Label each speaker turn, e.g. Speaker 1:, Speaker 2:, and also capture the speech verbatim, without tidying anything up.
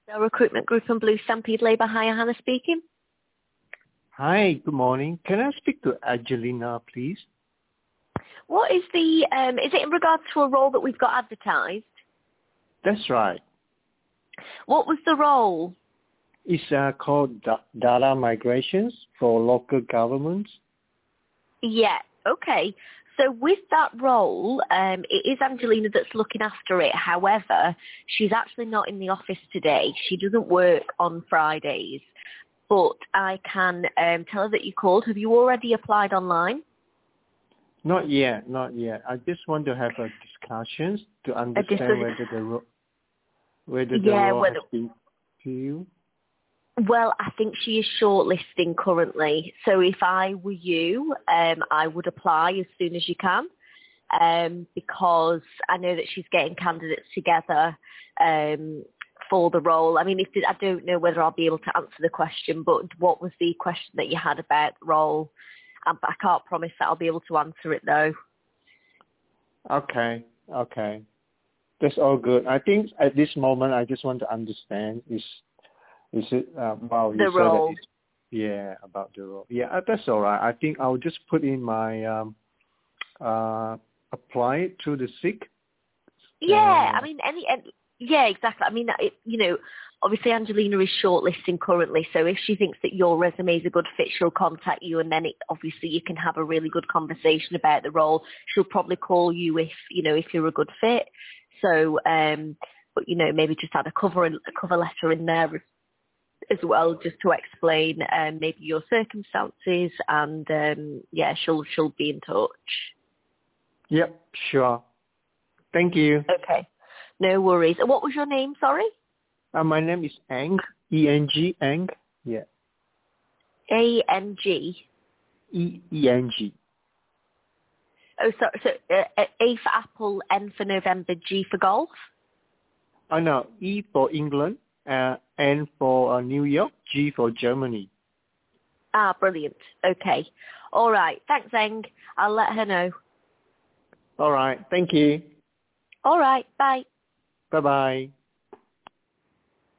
Speaker 1: The recruitment group and Blue Stampede Labour Hire, Hannah speaking.
Speaker 2: Hi, good morning. Can I speak to Angelina, please?
Speaker 1: What is the, um, is it in regards to a role that we've got advertised?
Speaker 2: That's right.
Speaker 1: What was the role?
Speaker 2: It's uh, called da- Data Migrations for Local Governments.
Speaker 1: Yeah, okay. So with that role, um, it is Angelina that's looking after it. However, she's actually not in the office today. She doesn't work on Fridays. But I can um, tell her that you called. Have you already applied online?
Speaker 2: Not yet, not yet. I just want to have a discussion to understand whether the ro- whether the
Speaker 1: yeah,
Speaker 2: role
Speaker 1: whether,
Speaker 2: has been filled.
Speaker 1: Well, I think she is shortlisting currently. So if I were you, um, I would apply as soon as you can, um, because I know that she's getting candidates together um, for the role. I mean, if I don't know whether I'll be able to answer the question, but what was the question that you had about the role? Um, I can't promise that I'll be able to answer it though.
Speaker 2: Okay, okay. That's all good. I think at this moment I just want to understand is is it uh, wow you
Speaker 1: The
Speaker 2: said that
Speaker 1: role.
Speaker 2: it's, yeah, about the role. Yeah, uh, that's all right. I think I'll just put in my um uh apply it through the S I C.
Speaker 1: Yeah,
Speaker 2: Uh,
Speaker 1: I mean, any, any yeah, exactly. I mean, it, you know, obviously Angelina is shortlisting currently, so if she thinks that your resume is a good fit, she'll contact you, and then it, obviously you can have a really good conversation about the role. She'll probably call you if you know if you're a good fit. So, um, but you know, maybe just add a cover a cover letter in there as, as well, just to explain um, maybe your circumstances, and um, yeah, she'll she'll be in touch.
Speaker 2: yep, sure. Thank you.
Speaker 1: Okay. No worries. And what was your name, sorry?
Speaker 2: Uh, my name is Eng, E N G, Eng. Yeah,
Speaker 1: A N G.
Speaker 2: E E N G.
Speaker 1: Oh, sorry. So uh, uh, A for Apple, N for November, G for Golf?
Speaker 2: Oh no, E for England, uh, N for uh, New York, G for Germany.
Speaker 1: Ah, brilliant. Okay. All right. Thanks, Eng. I'll let her know.
Speaker 2: All right, thank you.
Speaker 1: All right. Bye.
Speaker 2: Bye bye.